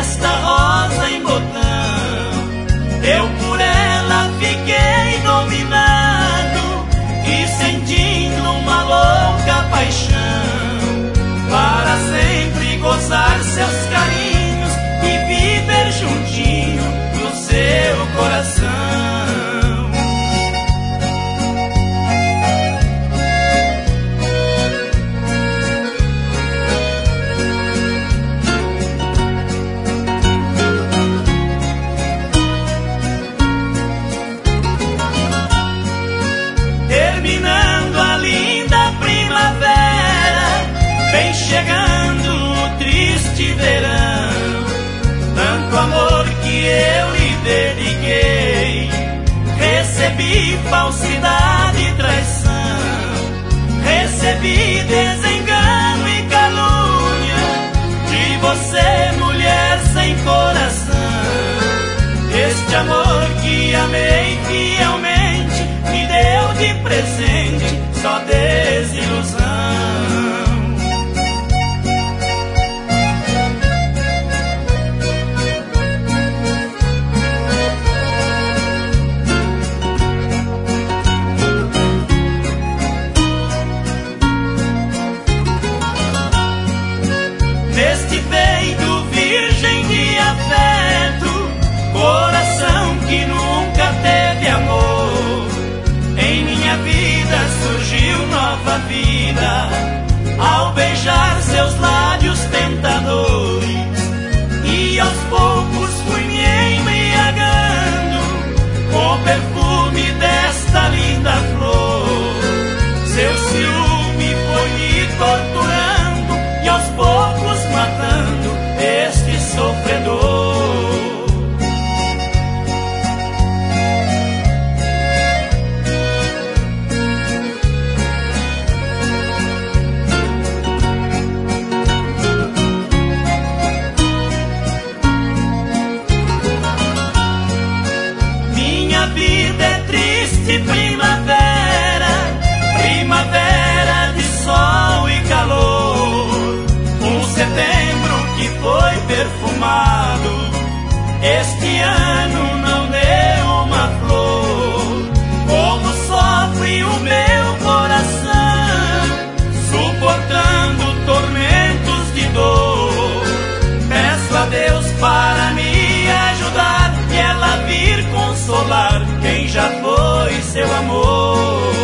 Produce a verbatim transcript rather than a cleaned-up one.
esta rosa em botão. Eu por ela fiquei dominado e sentindo uma louca paixão, para sempre gozar seus carinhos e viver juntinho no seu coração. Terminando a linda primavera, vem chegando o triste verão. Tanto amor que eu lhe dediquei, recebi falsidade e traição, recebi desengano e calúnia de você, mulher sem coração. Este amor que amei fielmente me deu de presente só desilusão. Neste peito virgem de afeto, coração que nunca teve amor, em minha vida surgiu nova vida ao beijar seus lábios tentadores, e aos poucos fui me embriagando com o perfume desta linda flor. Seu ciúme foi me torturando e aos poucos matando este sofredor. Minha vida é triste primavera, primavera de sol e calor. Um setembro que foi perfumado, este ano não deu uma flor. Como sofre o meu coração, suportando tormentos de dor. Peço a Deus para me ajudar e ela vir consolar quem já foi seu amor.